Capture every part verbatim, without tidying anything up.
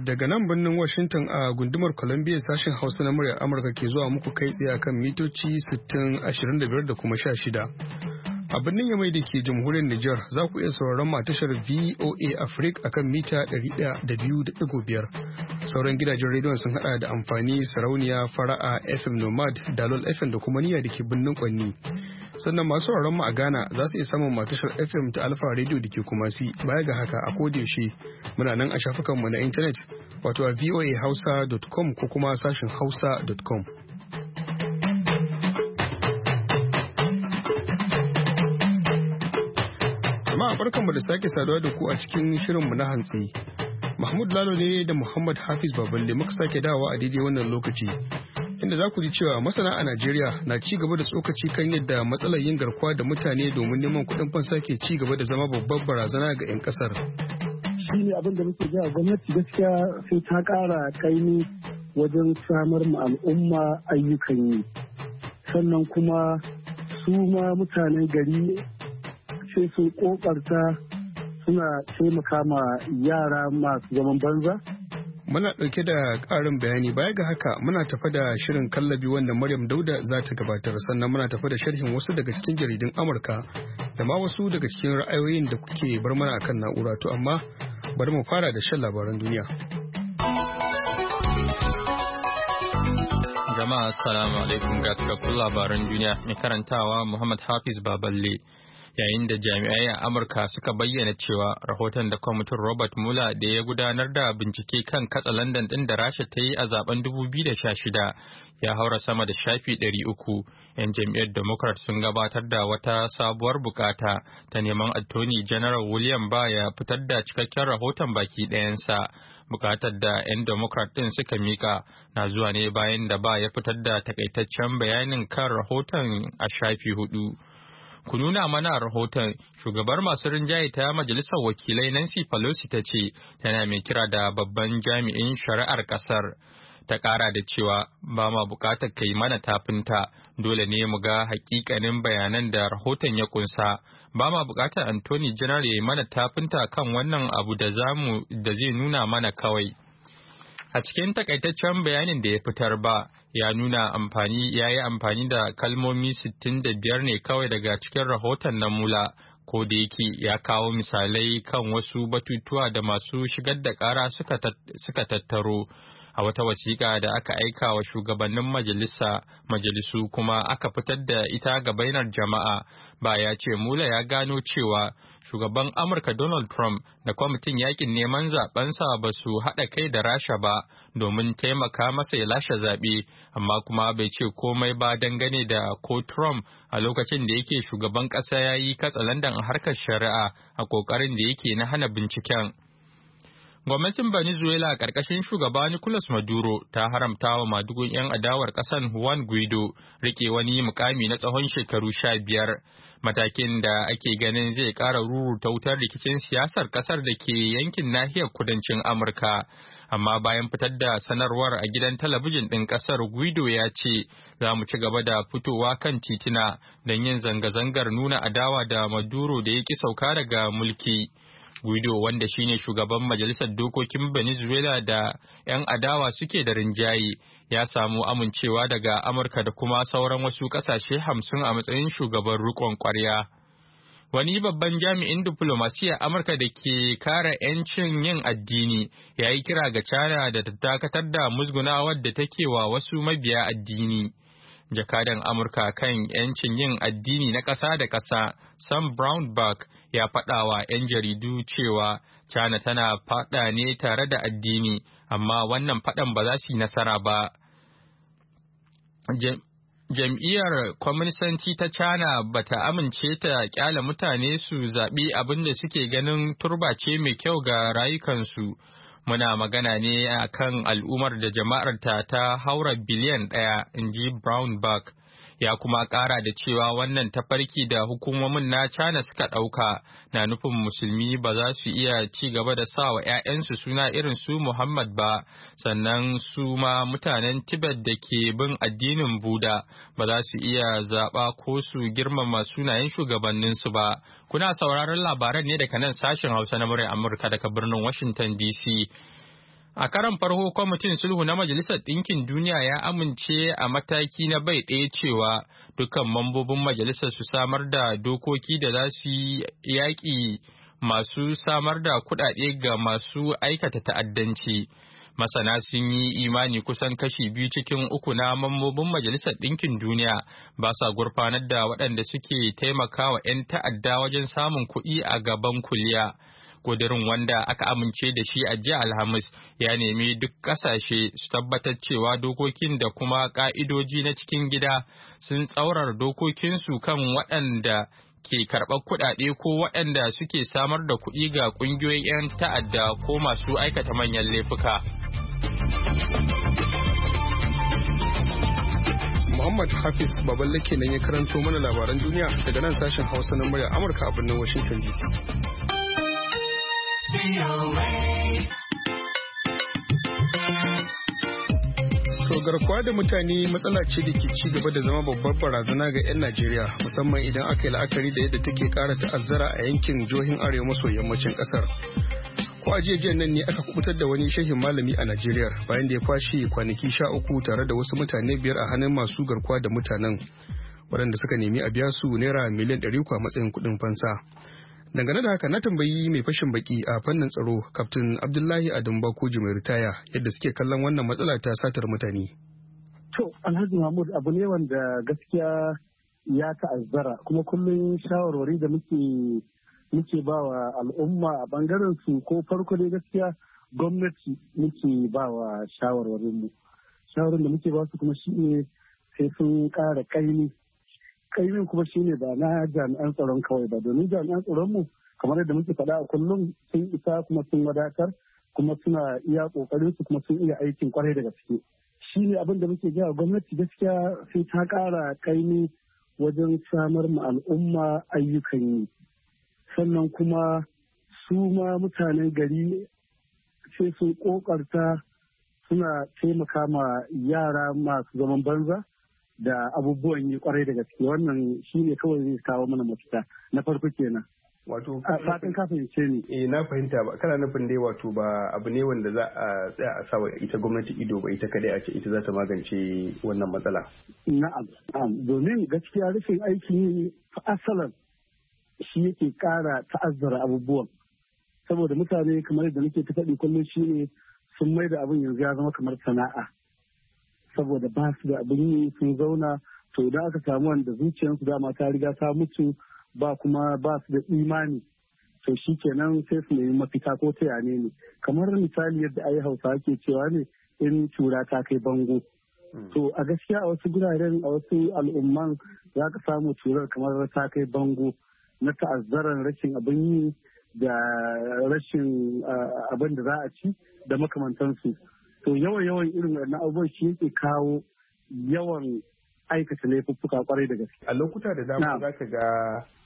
Daga nan birnin Washington a gundumar Columbia sashen Hausa na muryar Amurka ke zuwa muku kai tsaye akan mitoci sittin, ashirin da biyar da kuma sha shida. A birnin Yamai da ke jamhuriyar Nijar za ku iya sauraron mu a tashar V O A Africa akan mita ɗari ɗaya da biyu da ɗigo biyar. Sauran gidajen rediyon sun hada da amfani sarauniya fara'a F M Nomad, Dalol F M da kuma niyya da ke birnin Kwanni. Sannan masu sauraron mu a Ghana za su iya samun matashar F M ta Alpha Radio da ke Kumasi. Baya ga haka a kodayaushe muna nan a shafukanmu na intanet wato a voa hausa dot com ko kuma sashin hausa dot com. Jama'a barkanmu da sake saduwa da ku a cikin shirinmu na hantsi. Mahmud Lalo ne da Muhammad Hafiz Baballe muka sake dawowa a daidai wannan lokaci. Inda za ku ji cewa masana a Najeriya na ci gaba da tsokaci kan yadda matsalar yin garkuwa da mutane domin neman kuɗin fansa ke ci gaba da zama babbar barazana ga 'yan ƙasar. Shi ne abin da muke gaya gwamnati gaskiya sai ta ƙara kaini wajen samar ma al'umma ayyukan yi. Sannan kuma su ma mutanen gari sai sun ƙoƙarta suna taimaka ma yara masu zaman banza. Muna ɗauke da ƙarin bayani baya ga haka muna tafa da shirin kallabi wanda Maryam Dauda za ta gabatar sannan muna tafa da sharhin wasu daga cikin jaridun Amurka da ma wasu daga cikin ra'ayoyin da kuke bar mana akan na'ura to amma bari mu fara da shan labaran duniya. Jama'a assalamu alaikum ga cikakkun labaran duniya mai karantawa Muhammad Hafiz Baballe. Yayin da jami'ai a Amurka suka bayyana cewa rahoton da kwamitin Robert Mueller da ya gudanar da bincike kan katsalandan ɗin da Rasha ta yi a zaben dubu biyu da sha shida ya haura sama da shafi ɗari uku. 'Yan jam'iyyar Democrat sun gabatar da wata sabuwar bukata ta neman Attorney General William Barr ya fitar da cikakken rahoton baki ɗayansa. Bukatar da 'yan Democrat ɗin suka mika na zuwa ne bayan da Barr ya fitar da takaitaccen bayanin kan rahoton a shafi hudu. Ku nuna mana rahoton shugabar masu rinjaye ta majalisar wakilai Nancy Pelosi ta ce tana mai kira da babban jami'in shari'ar kasar. Ta kara da cewa ba ma bukatar kai mana tafinta dole ne mu ga hakikanin bayanan da rahoton ya kunsa. Ba ma bukatar Anthony General ya yi mana tafinta kan wannan abu da zamu da zai nuna mana kawai. A cikin takaitaccen bayanin da ya fitar ba ya nuna amfani ya yi amfani da kalmomi sittin da biyar ne kawai daga cikin rahoton na Mula, ko da yake ya kawo misalai kan wasu batutuwa da masu shigar da ƙara suka tattaro. A wata wasiƙa da aka aika wa shugabannin majalisa majalisu kuma aka fitar da ita ga bainar jama'a ba ya ce Mula ya gano cewa shugaban Amurka Donald Trump da kwamitin yakin neman zabensa ba su haɗa kai da Rasha ba domin taimaka masa ya lashe zaɓe, amma kuma bai ce komai ba dangane da ko Trump a lokacin da yake shugaban ƙasa ya yi katsalandan a harkar shari'a a ƙoƙarin da yake na hana binciken. Gwamnatin Venezuela a ƙarƙashin shugaba Nicolas Maduro ta haramta wa madugun 'yan adawar ƙasar Juan Guaido rike wani mukami na tsawon shekaru sha biyar. Matakin da ake ganin zai ƙara ruruta wutar rikicin siyasar ƙasar da ke yankin nahiyar kudancin Amurka. Amma bayan fitar da sanarwar a gidan talabijin ɗin ƙasar, Guaido ya ce za mu ci gaba da fitowa kan titina don yin zanga-zangar nuna adawa da Maduro da ya ƙi sauka daga mulki. Guaido wanda shine shugaban majalisar dokokin Venezuela da 'yan adawa suke da rinjaye ya samu amincewa daga Amurka da kuma sauran wasu kasashe hamsin a matsayin shugaban rikon kwarya. Wani babban jami'in diflomasiyyar Amurka da ke kare 'yancin yin addini ya yi kira ga China da ta dakatar da musgunawar da take wa wasu mabiya addini. Jakadan Amurka kan 'yancin yin addini na ƙasa da ƙasa Sam Brownback ya faɗa wa 'yan jaridu cewa China tana faɗa ne tare da addini, amma wannan faɗan ba za su yi nasara ba. Jam'iyyar Kwaminisanci ta China ba ta amince ta ƙyale mutane su zaɓi abin da suke ganin turba ce mai kyau ga rayukansu. Muna magana ne a kan al'ummar da jama'arta ta haura biliyan ɗaya, in ji Brownback. Ya kuma ƙara da cewa wannan tafarki da hukumomin na China suka ɗauka na nufin musulmi ba za su iya ci gaba da sa wa 'ya'yansu suna irin su Muhammad ba, sannan su ma mutanen Tibet da ke bin addinin Buda ba za su iya zaɓa ko su girmama sunayen shugabanninsu ba. Kuna sauraron labaran ne daga nan sashen Hausa na muryar Amurka daga birnin Washington D C. A karan farko kwamitin sulhu na Majalisar Ɗinkin Duniya ya amince a mataki na bai ɗaya cewa dukkan mambobin majalisar su samar da dokoki da za su yi yaƙi masu samar da kuɗaɗe ga masu aikata ta'addanci. Masana sun yi imani kusan kashi biyu cikin uku na mambobin Majalisar Ɗinkin Duniya ba sa gurfanar da waɗanda suke taimakawa 'yan ta'adda wajen samun kuɗi a gaban kuliya. Ƙudurin wanda aka amince da shi a jiya Alhamis ya nemi duk ƙasashe su tabbatar cewa dokokin da kuma ƙa'idoji na cikin gida sun tsaurar dokokinsu kan waɗanda ke karɓar kuɗaɗe ko waɗanda suke samar da kuɗi ga ƙungiyoyin 'yan ta'adda ko masu aikata manyan laifuka. Muhammad Hafiz Baballe kenan ya karanto mana labaran duniya daga nan sashen Hausa na murya Amurka a birnin Washington D C. To garkuwa da mutane matsala ce da ke ci gaba da zama babbar barazana ga 'yan Najeriya musamman idan aka yi la'akari da yadda take kara ta'azzara a yankin jihohin arewa maso yammacin kasar. Ko a jiya nan ne aka kubutar da wani shehin malami a Najeriya bayan da ya kwashe kwanaki sha uku tare da wasu mutane biyar a hannun masu garkuwa da mutanen waɗanda suka nemi a biya su naira miliyan ɗari uku a matsayin kuɗin fansa. Dangane da haka na tambayi mai fashin baki a fannin tsaro Kaftin Abdullahi Adamu Bakoji mai ritaya yadda suke kallon wannan matsala ta satar mutane. To Alhaji Mahmud abu ne wanda gaskiya ya ta'azzara kuma kullum shawarwari da muke muke ba wa al'umma a bangaren su ko farko dai gaskiya gwamnati muke ba wa shawarwarin mu. Shawarin da muke ba su kuma shi ne sai sun ƙara ƙaimi. Kaimin kuma shine ba na jami'an tsaron kawai ba domin jami'an tsaron mu kamar yadda muke faɗa a kullum sun isa kuma sun wadatar kuma suna iya ƙoƙarin su kuma sun iya aikin kwarai da gaske shine abin da muke gaya gwamnati gaskiya sai ta ƙara kaimi wajen samar ma al'umma ayyukan yi sannan kuma su ma mutanen gari sai sun ƙoƙarta suna taimaka ma yara masu zaman banza da abubuwan yi kwarai da gaske wannan shi ne kawai zai kawo mana mafita na farko kenan. Wato fatan ka fahimce ni. Eh na fahimta ba kana nufin dai wato ba abu ne wanda za a tsaya a sawa ita gwamnati ido ba ita kadai a ce ita za ta magance wannan matsala. Na'am na'am domin gaskiya rashin aiki asalan shi yake kara ta'azzara abubuwan saboda mutane kamar yadda nake ta faɗi kullum shi ne sun mai da abin yanzu ya zama kamar sana'a. Saboda ba su da abin yi sun zauna to idan aka samu wanda zuciyarsu dama ta riga ta mutu ba kuma ba su da imani to shi kenan sai su nemi mafita ko ta yane ne kamar misali yadda ayi hausa ke cewa ne in tura ta kai bango to a gaskiya a wasu guraren a wasu al'umman za ka samu turar kamar ta kai bango na ta'azzaran rashin abin yi da rashin abin da za a ci da makamantansu. To yawan yawan irin wannan abubuwan shi yake kawo yawan aikata laifuffuka kwarai da gaske. A lokuta da dama za ka ga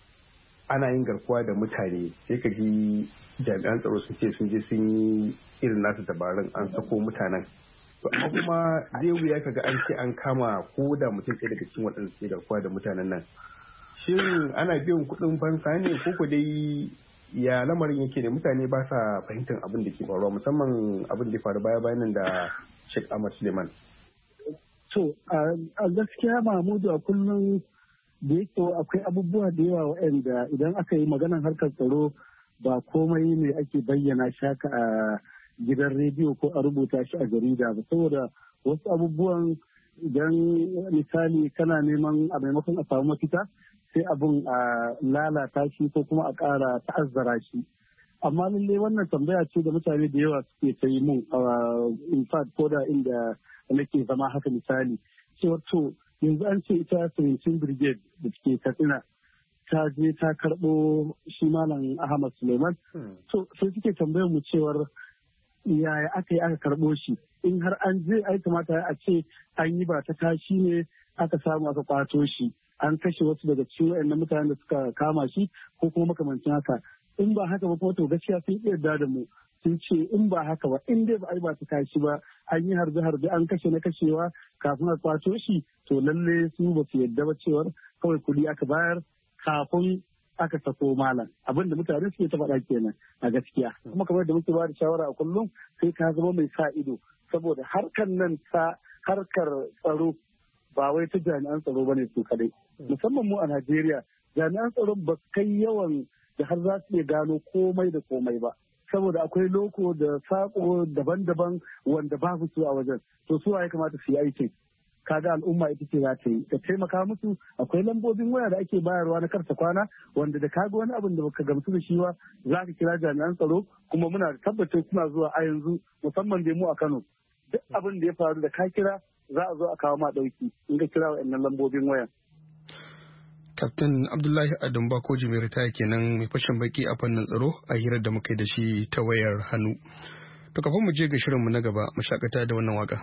ana yin garkuwa da mutane sai ka ji jami'an tsaro sun ce sun je sun yi irin nasu dabarun an sako mutanen. To amma kuma zai wuya ka ga an ce an kama ko da mutum ɗaya daga cikin waɗanda suke garkuwa da mutanen nan. Shin ana biyan kuɗin fansa ne ko ko dai ya lamarin yake da mutane ba sa fahimtar abin da ke faruwa musamman abin da faru baya bayan da Sheikh Ahmad Suleiman. To a gaskiya Mahmudu a kullum da yake akwai abubuwa da yawa waɗanda idan aka yi maganar harkar tsaro ba komai ne ake bayyana shaka a gidan rediyo ko a rubuta shi a jarida ba saboda wasu abubuwan idan misali kana neman a maimakon a samu mafita sai abin a lalata shi ko kuma a ƙara ta'azzara shi amma lalle wannan tambaya ce da mutane da yawa suke ta yi mun in fact ko da inda nake zama haka misali cewa to yanzu an ce ita seventeen brigade da ke katsina ta je ta karɓo shi malam Ahmad Suleiman to sai suke tambayar mu cewar yaya aka yi aka karɓo shi in har an je ai kamata a ce an yi ba ta tashi ne aka samu aka kwato shi an kashe wasu daga cikin waɗannan mutanen da suka kama shi ko kuma makamancin haka in ba haka ba kuma to gaskiya sun iya yarda da mu sun ce in ba haka ba in dai ba ai ba ta tashi ba an yi harbe harbe an kashe na kashewa kafin a kwato shi to lalle su ba su yarda ba cewar kawai kuɗi aka bayar kafin aka sako malam abinda mutane suke ta faɗa kenan a gaskiya kuma kamar da muke ba da shawara a kullum sai ka zama mai sa ido saboda harkar nan ta harkar tsaro ba wai ta jami'an tsaro bane su kadai musamman mu a Najeriya jami'an tsaro ba kai yawan da har za su iya gano komai da komai ba saboda akwai loko da sako daban-daban wanda babu su a wajen to su ya kamata su yi aikin kaga al'umma ita ce za ta yi ta taimaka musu akwai lambobin waya da ake bayarwa na karta kwana wanda da kaga wani abin da baka gamsu da shi ba za ka kira jami'an tsaro kuma muna da tabbacin suna zuwa a yanzu musamman da mu a Kano duk abin da ya faru da ka kira za a zo a kawo ma dauki in ka kira wa'annan lambobin waya. Kaftin Abdullahi Adam Bakoji mai ritaya kenan mai fashin baki a fannin tsaro a hirar da muka yi da shi ta wayar hannu. To kafin mu je ga shirinmu na gaba mu shakata da wannan waka.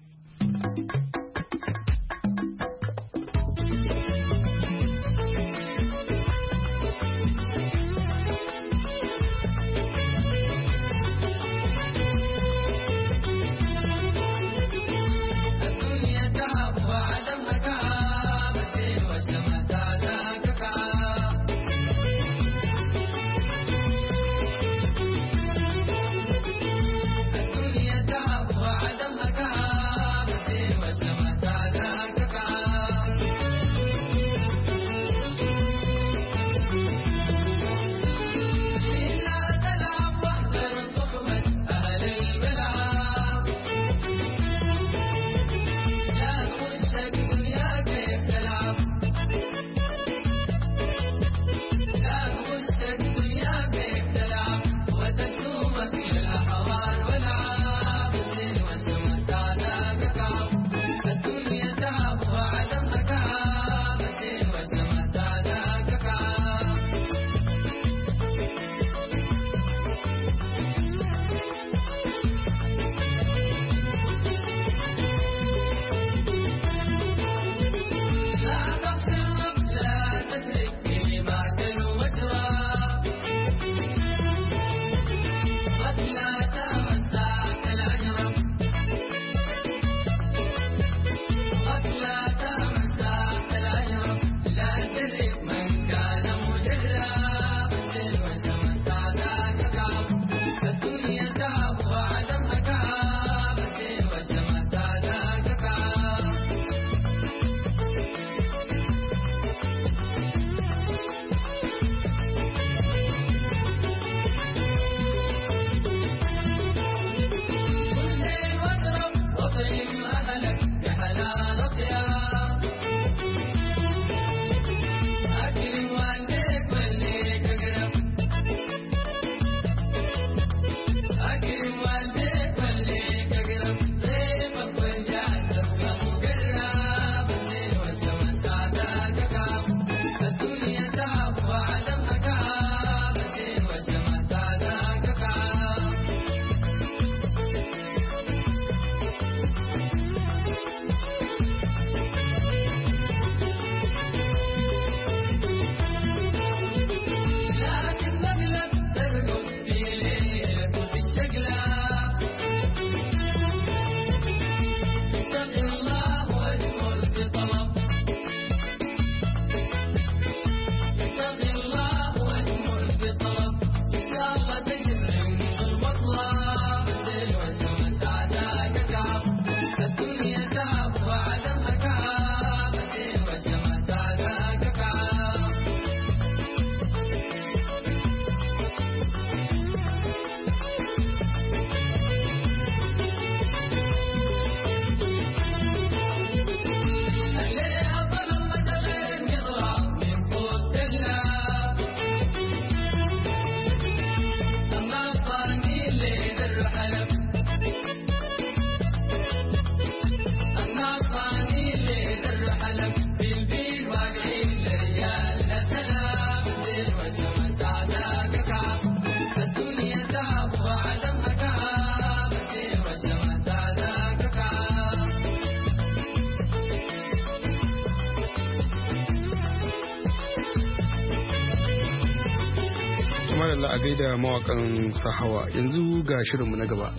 a gaida mawakan sahawa yanzu ga shirinmu na gaba.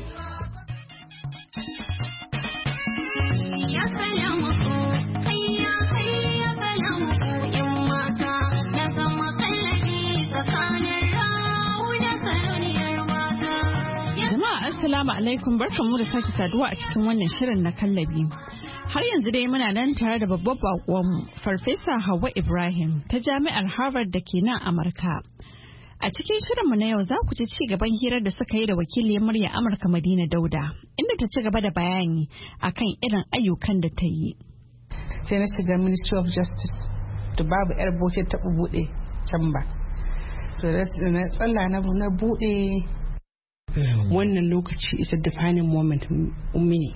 Assalamu alaikum, barkanmu da sake saduwa a cikin wannan shirin na kallabi. Har yanzu dai muna nan tare da babbar baƙonmu Farfesa Hauwa Ibrahim ta Jami'ar Harvard da ke nan Amurka. A cikin shirinmu na yau za ku ci ci gaban hirar da suka yi da wakiliyar murya Amurka Madina Dauda, inda ta ci gaba da bayani akan irin ayyukan da ta yi. Sai na shiga Ministry of Justice, to babu yar boce ta buɗe can ba. To da na tsalla na buɗe wannan lokaci is a defining moment mini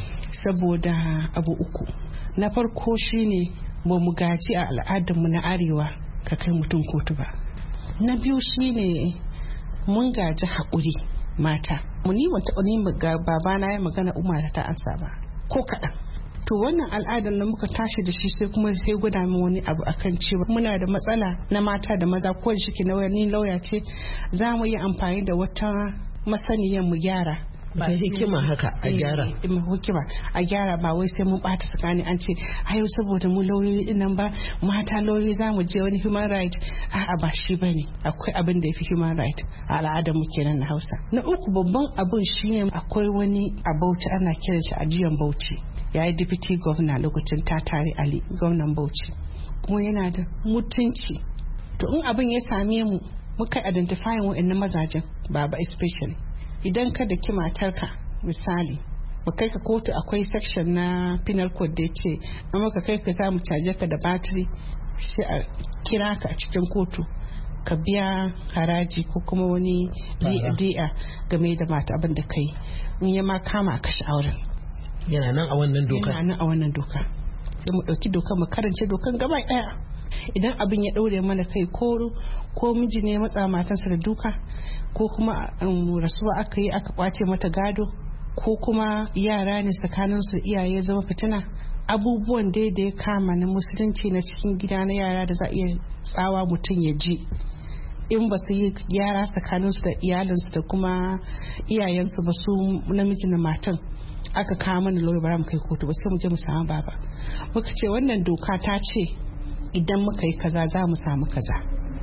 saboda abu uku. Na farko shine ba mu gaji a al'adarmu na arewa ka kai mutum kotu ba. Na biyu shine mun gaji haƙuri mata. Muni wata ni babana ya magana umma ta ansa ba ko kaɗan. To wannan al'adar da muka tashi da shi sai kuma sai gwada min wani abu akan cewa muna da matsala na mata da maza, ko da shike na wani lauya ce za mu yi amfani da wata masaniyar mu gyara ba hikima haka a gyara hikima a gyara ba wai sai mun bata tsakani an ce ayo saboda mu lauyoyi din nan ba mata lauyoyi za mu je wani human right a'a ba shi bane akwai abin da yafi human right a al'adar mu kenan na Hausa. Na uku babban abin shine akwai wani a Bauchi ana kiran shi ajiyan Bauchi, yayi deputy governor lokacin Tatare Ali, gwamnan Bauchi, kuma yana da mutunci. To in abin ya same mu muka identify wa'annan mazajen baba especially idan ka da ki matarka misali ba kai ka kotu, akwai section na penal code da yace amma ka kai ka za mu caje ka da battery, sai a kira ka a cikin kotu ka biya haraji ko kuma wani di'a game da mata abin da kai, in ya ma kama ka auren. Yana nan a wannan doka. Yana nan a wannan doka. Sai mu dauki doka mu karance dokan gaba daya. Idan abin ya ɗaure mana kai ko ko miji ne matsa matansa da duka, ko kuma rasuwa aka yi aka kwace mata gado, ko kuma yara ne tsakaninsu iyaye zama fitina, abubuwan dai da ya kama na musulunci na cikin gida na yara da za a iya tsawa mutum ya ji in ba su yi gyara tsakaninsu da iyalinsu da kuma iyayensu ba, su namiji na matan aka kawo mana lauya bara mu kai kotu ba, sai mu je mu samu baba muka ce wannan doka ta ce idan muka yi kaza za mu samu kaza,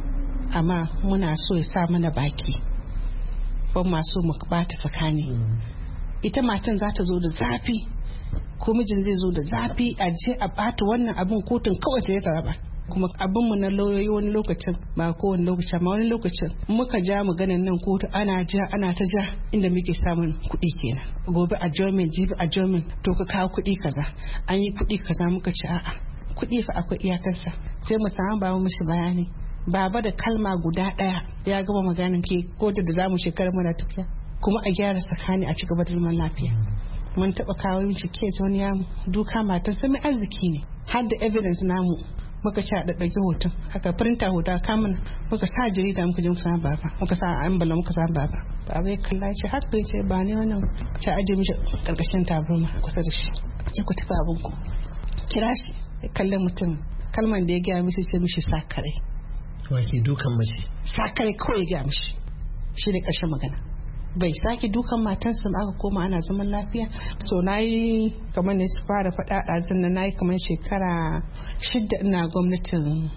amma muna so ya sa mana baki, ban masu mu bata tsakani. Ita matan za ta zo da zafi ko mijin zai zo da zafi a je a bata wannan abin kotun kawai ta ya taraba. Kuma abin mu na lauyoyi wani lokacin ba kowane lokaci amma wani lokacin muka ja maganan nan kotu ana ja ana ta ja inda muke samun kuɗi kenan. Gobe adjournment, jibi adjournment, to ka kawo kuɗi kaza, an yi kuɗi kaza, muka ci a'a kuɗi fa akwai iyakarsa, sai mu samu baba mishi bayani. Baba da kalma guda ɗaya ya gama maganin ke kotu da zamu shekara muna tafiya, kuma a gyara tsakani a cigaba da zaman lafiya. Mun taɓa kawo mishi kes wani ya duka matarsa mai arziki ne, har da evidence namu muka ci a ɗaɗɗage hoton haka printa hoton kamun muka sa jarida muka je muka sa baba, muka sa ambala muka sa baba. Baba ya kalla ce haka ya ce ba ne wannan, ta aje mishi karkashin tabarma kusa da shi, ce ku tafi abinku. Kira shi ya kalle mutum, kalman da ya gaya mishi ce mishi sakare. Wake dukan mace sakare kawai ya gaya mishi, shi ne ƙarshen magana. Bai sake dukan matansa ba, aka koma ana zaman lafiya. So na yi kamar ne su fara faɗa ɗazin na na yi kamar shekara shidda ina gwamnatin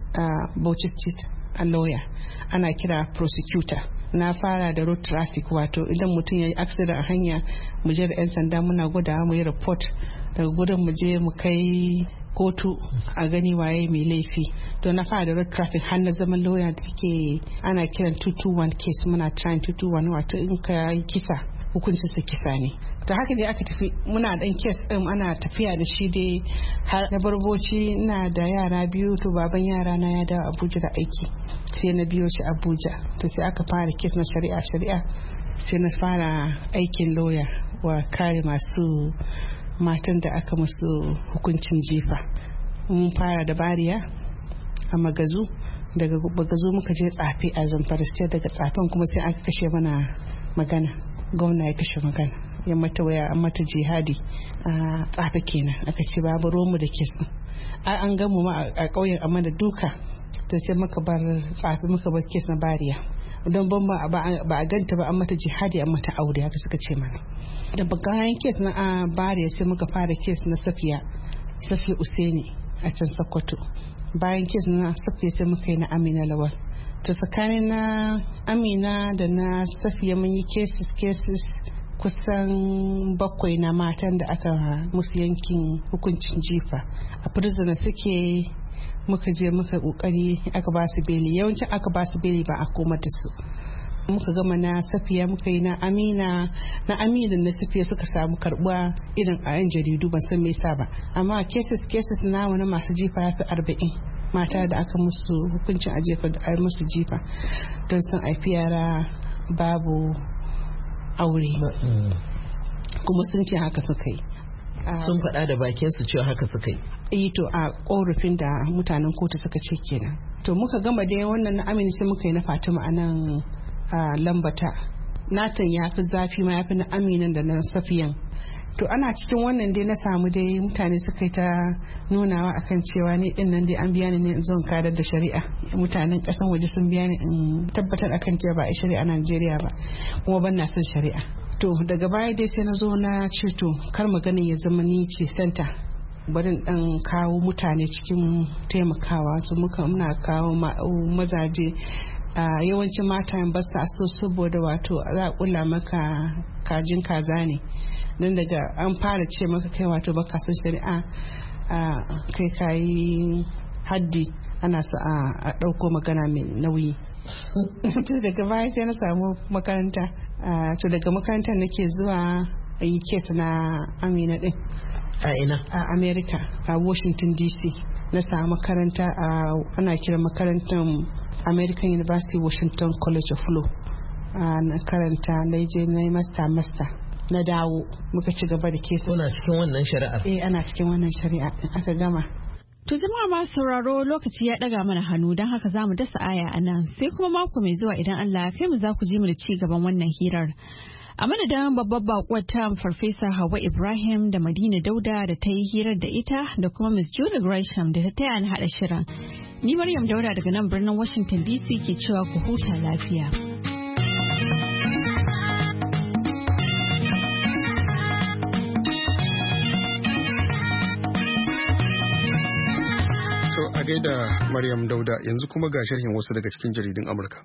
Bauchi State a lawyer, ana kira prosecutor. Na fara da road traffic, wato idan mutum ya yi accident a hanya mu je da 'yan sanda muna gwada mu yi report, daga gudun mu je mu kai kotu a gani waye mai laifi. To na fara da road traffic har na zaman lawyer da ke ana kiran two two one case, muna trying two two one, wato in ka yi kisa hukuncin sa kisa ne. To haka dai aka tafi muna dan case din ana tafiya da shi dai har na barboci. Ina da yara biyu, to baban yara na ya dawo Abuja da aiki, sai na biyo shi Abuja. To sai aka fara case na shari'a shari'a sai na fara aikin lawyer wa kare masu matan da aka musu hukuncin jifa. Mun fara da Bariya a Magazu, daga Magazu muka je Tsafe a Zamfara State, daga Tsafen kuma sai aka kashe mana magana, gwamna ya kashe magana, ya mata waya an mata jihadi a Tsafe kenan. Aka ce babu romu da kesu, an gamu ma a ƙauyen amma da duka. To sai muka bar Tsafe muka bar kes na Bariya, don ban ba a ganta ba, an mata jihadi an mata aure, haka suka ce mana. Da bagayen kes na Bariya sai muka fara kes na Safiya Safiya Usaini a can Sokoto. Bayan kes na Safiya sai muka yi na Amina Lawal. To tsakanin na Amina da na Safiya mun yi cases cases kusan bakwai na matan da aka musu yankin hukuncin jifa a prisoner suke. Muka je muka kokari aka ba su beli, yawancin aka ba su beli ba a koma da su. Muka gama na Safiya muka yi na Amina na Amina na Safiya suka samu karbuwa irin a yan jaridu ban san me yasa ba, amma cases cases na wani masu jifa ya fi arba'in mata da aka musu hukuncin a jefa da ai musu jifa don sun haifi yara babu aure kuma sun ce haka suka yi. Sun faɗa da bakin su cewa haka suka yi. Eh to a korafin da mutanen kotu suka ce kenan. To muka gama da wannan na Amina sai muka yi na Fatima a nan a Lambata. Natan ya fi zafi ma ya fi na Aminan da na Safiyan. To ana cikin wannan dai na samu dai mutane suka yi ta nunawa akan cewa ni din nan dai an biya ni ne in zo kadar da shari'a. Mutanen kasan waje sun biya ni in tabbatar akan cewa ba a shari'a a Najeriya ba kuma ban na son shari'a. To daga baya dai sai na zo na ce to kar maganin ya zama ni ce santa, barin dan kawo mutane cikin taimakawa su muka muna kawo mazaje a yawancin mata ba sa so saboda wato za a kula maka kajin kaza ne don daga an fara ce maka kai wato baka son shari'a a kai kayi haddi ana so a dauko magana mai nauyi. To daga baya sai na samu makaranta, to daga makarantar nake zuwa a yi kes na Amina din a ina a America a Washington D C. Na samu makaranta a ana kira makarantar American University Washington College of Law. Na karanta na je na yi master master na dawo muka ci gaba da kesa. Kuna cikin wannan shari'ar? Eh ana cikin wannan shari'a aka gama. To jama'a masu sauraro lokaci ya daga mana hannu don haka za mu dasa aya a nan sai kuma mako mai zuwa idan Allah ya kai mu za ku ji mu da ci gaban wannan hirar. A madadin babbar bakuwar ta Farfesa Hauwa Ibrahim da Madina Dauda da ta yi hirar da ita da kuma Miss Julie Gresham da ta taya ni haɗa shirin. Ni Maryam Dauda daga nan birnin Washington D C ke cewa ku huta lafiya. A gaida Maryam Dauda yanzu kuma ga sharhin wasu daga cikin jaridun Amurka.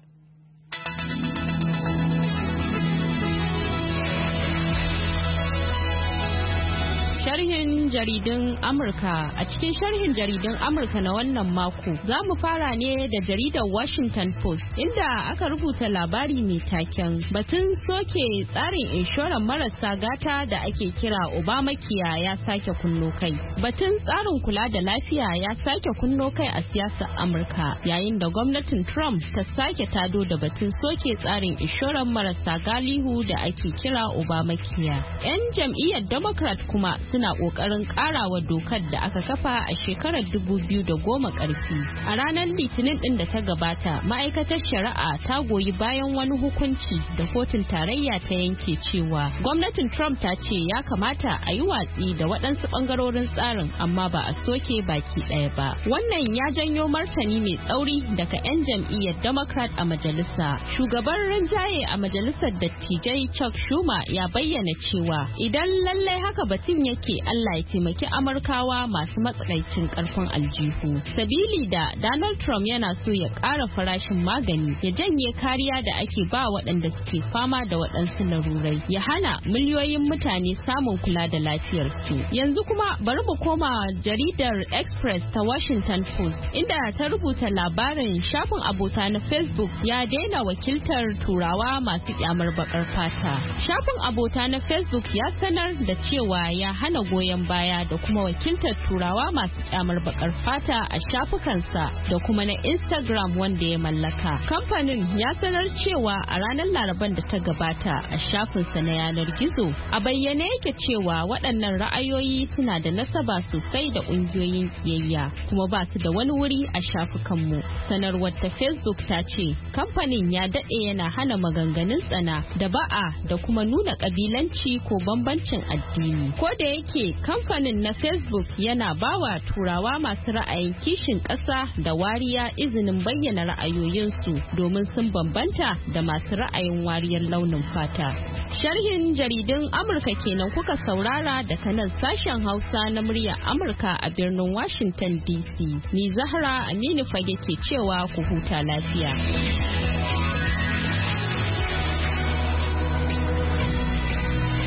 Sharhin jaridun Amurka. A cikin sharhin jaridun Amurka na wannan mako za mu fara ne da jaridar Washington Post inda aka rubuta labari mai taken batun soke tsarin inshorar marasa gata da ake kira Obamacare ya sake kunno kai. Batun tsarin kula da lafiya ya sake kunno kai a siyasar Amurka yayin da gwamnatin Trump ta sake tado da batun soke tsarin inshorar marasa galihu da ake kira Obamacare. 'Yan jam'iyyar Democrat kuma suna kokarin karawa dokar da aka kafa a shekarar dubu biyu da goma karfi. A ranar Litinin din da ta gabata, ma'aikatar shari'a ta goyi bayan wani hukunci da kotun tarayya ta yanke cewa gwamnatin Trump ta ce ya kamata a yi watsi da waɗansu ɓangarorin tsarin amma ba a soke baki ɗaya ba. Wannan ya janyo martani mai tsauri daga 'yan jam'iyyar Democrat a majalisa. Shugaban rinjaye a majalisar dattijai Chuck Schumer ya bayyana cewa idan lallai haka batun yake Allah ya taimaki Amurkawa masu matsakaicin karfin aljihu. Sabili da Donald Trump yana so ya ƙara farashin magani, ya janye kariya da ake ba waɗanda suke fama da waɗansu larurai, ya hana miliyoyin mutane samun kula da lafiyarsu. Yanzu kuma bari mu koma jaridar Express ta Washington Post inda ta rubuta labarin shafin abota na Facebook ya daina wakiltar turawa masu kyamar bakar fata. Shafin abota na Facebook ya sanar da cewa ya hana goyon baya da kuma wakiltar turawa masu kyamar bakar fata a shafukansa da kuma na Instagram wanda ya mallaka. Kamfanin ya sanar cewa a ranar Laraban da ta gabata a shafinsa na yanar gizo a bayyane yake cewa waɗannan ra'ayoyi suna da nasaba sosai da ƙungiyoyin kiyayya kuma ba su da wani wuri a shafukanmu. Sanarwar ta Facebook ta ce kamfanin ya daɗe yana hana maganganun tsana da ba'a da kuma nuna ƙabilanci ko bambancin addini. Ko da yake kamfanin na Facebook yana bawa turawa masu ra'ayin kishin ƙasa da wariya izinin bayyana ra'ayoyinsu domin sun bambanta da masu ra'ayin wariyar launin fata. Sharhin jaridun Amurka kenan kuka saurara daga nan sashen Hausa na muryar Amurka a birnin Washington D C. Ni Zahra Aminu Fage ke cewa ku huta lafiya.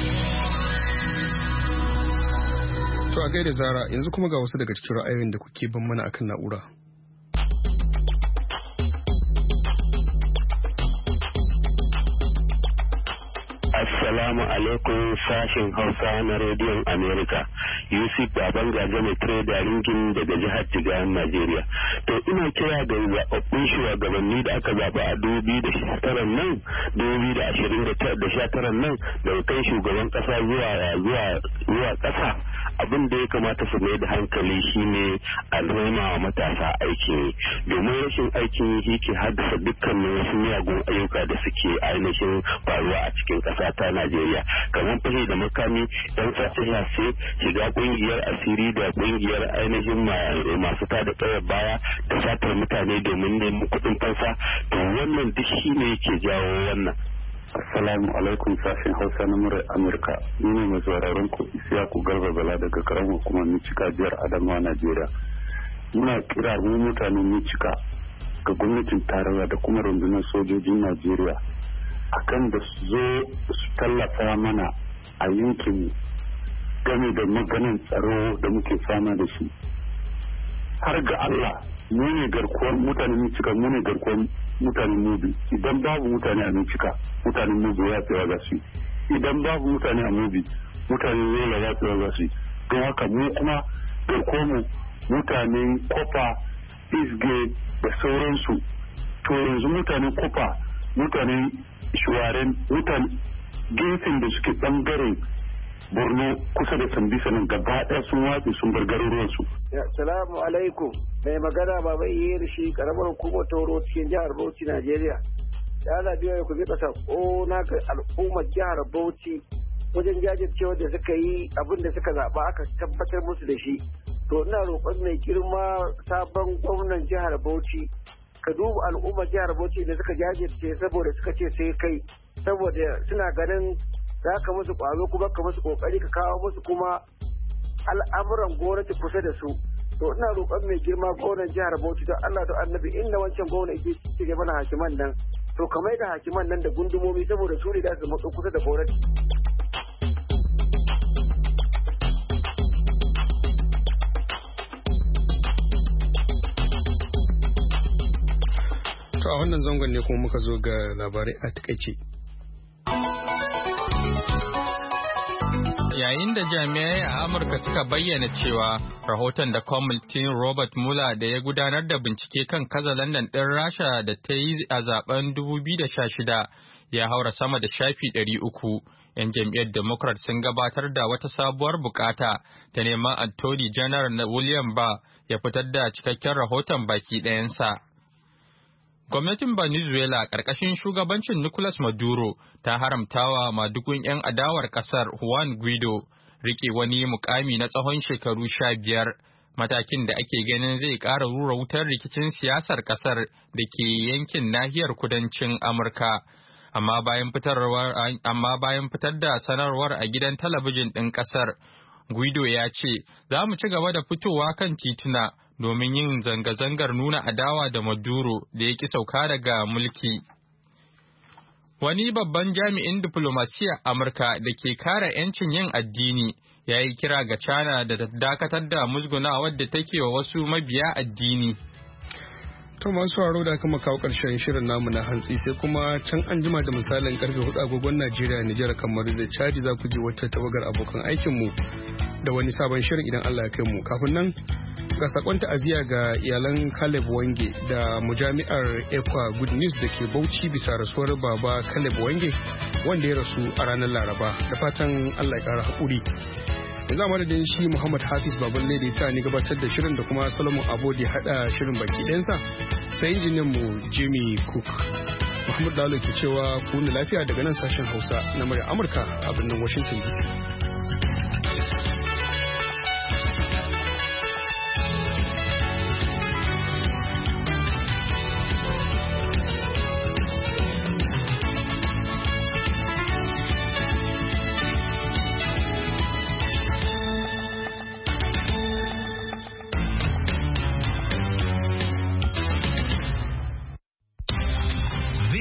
a gaida Zara, yanzu kuma ga wasu daga cikin ra'ayoyin da kuke ban mana akan na'ura. Assalamu alaikum sashen Hausa na rediyon Amerika. Yusuf Baban Gaje mai Trader Ringin daga jihar Jigawan Najeriya. To ina kira ga zaɓaɓɓun shugabanni da aka zaɓa a dubu da sha tara nan, dubu da ashirin da sha tara nan daga kan shugaban ƙasa zuwa zuwa zuwa ƙasa. Abin da ya kamata su mai da hankali shine a nema wa matasa aikin yi. Domin rashin aikin yi shi ke haddasa dukkanin wasu miyagun ayyuka da suke ainihin faruwa a cikin ƙasa ta Najeriya, kamar fashi da makami, yan sace-sace, shiga kungiyar asiri da kungiyar ainihin masu tada tsayar baya da satar mutane domin neman kuɗin fansa. To wannan duk shi ne yake jawo wannan. Assalamu alaikum sashen Hausa na murar Amurka. Ni ne mai sauraron ku Isiyaku Garba Bala daga karamar hukumar Micika jihar Adamawa Najeriya. Muna kira mu mutanen Micika ga gwamnatin tarayya da kuma rundunar sojojin Najeriya akan da su zo su tallafa mana a yankin game da maganin tsaro da muke fama da shi. Har ga Allah mu ne garkuwar mutanen Micika, mu ne garkuwar mutanen Mubi. Idan babu mutane a Micika, mutanen Mubi ya tsaye za su yi. Idan babu mutane a Mubi, mutanen Yola ya tsaye za su yi. Don haka mu kuma garkuwar mu mutanen Kofa, Isge da sauransu. To yanzu mutanen Kofa, mutanen Shuwaren, mutane gefen da suke bangaren Borno kusa da Sambisa nan gaba ɗaya sun watsi sun bar garuruwansu. Assalamu alaikum. Mai magana Baba Iyeri shi karamar hukumar Toro cikin jihar Bauchi, Najeriya. Da ana biyo ku bi kasa ko na ga al'ummar jihar Bauchi wajen jajircewa da suka yi abin da suka zaɓa aka tabbatar musu da shi. To ina roƙon mai girma sabon gwamnan jihar Bauchi ka duba al'ummar jihar Bauchi da suka jajirce saboda suka ce sai kai, saboda suna ganin za ka musu ƙwazo kuma ka musu ƙoƙari ka kawo musu kuma al'amuran gwamnati kusa da su. To ina roƙon mai girma gwamnan jihar Bauchi don Allah da Annabi inda wancan gwamna yake cike mana hakiman nan, to ka mai da hakiman nan da gundumomi saboda su ne za su matso kusa da gwamnati. To a wannan zangon ne kuma muka zo ga labarai a takaice. Yayin da jami'ai a Amurka suka bayyana cewa rahoton da kwamitin Robert Mueller da ya gudanar da bincike kan katsalandan ɗin Rasha da ta yi a zaben dubu biyu da sha shida ya haura sama da shafi ɗari uku. 'Yan jam'iyyar Democrat sun gabatar da wata sabuwar bukata ta neman Attorney General na William Barr ya fitar da cikakken rahoton baki ɗayansa. Gwamnatin Venezuela ƙarƙashin shugabancin Nicolas Maduro ta haramtawa madugun 'yan adawar ƙasar Juan Guaido rike wani mukami na tsawon shekaru sha biyar, matakin da ake ganin zai ƙara rura wutar rikicin siyasar ƙasar da ke yankin nahiyar kudancin Amurka. Amma bayan amma bayan fitar da sanarwar a gidan talabijin ɗin ƙasar, Guaido ya ce, za mu ci gaba da fitowa kan tituna domin yin zanga-zangar nuna adawa da Maduro da ya ki sauka daga mulki. Wani babban jami'in diflomasiyyar Amurka da ke kare 'yancin yin addini ya yi kira ga China da ta dakatar da musgunawar da take wa wasu mabiya addini. To masu haro da kuma kawo ƙarshen shirin namu na hantsi sai kuma can an jima da misalin karfe hudu agogon Najeriya, Nijar, kamar da Chadi za ku ji wata tawagar abokan aikinmu da wani sabon shirin idan Allah ya kai mu. Kafin nan ga sakon ta'aziyya ga iyalan Caleb Wange da mujami'ar Ekwa Good News da ke Bauchi bisa rasuwar baba Caleb Wange wanda ya rasu a ranar Laraba. Da fatan Allah ya kara haƙuri. Yanzu a madadin shi Muhammad Hafiz Baballe da ya ta ni gabatar da shirin da kuma Solomon Abo da haɗa shirin baki ɗayansa sai injiniyan mu Jimmy Cook. Muhammad Dalo ke cewa ku ni lafiya daga nan sashen Hausa na murya Amurka a birnin Washington D C.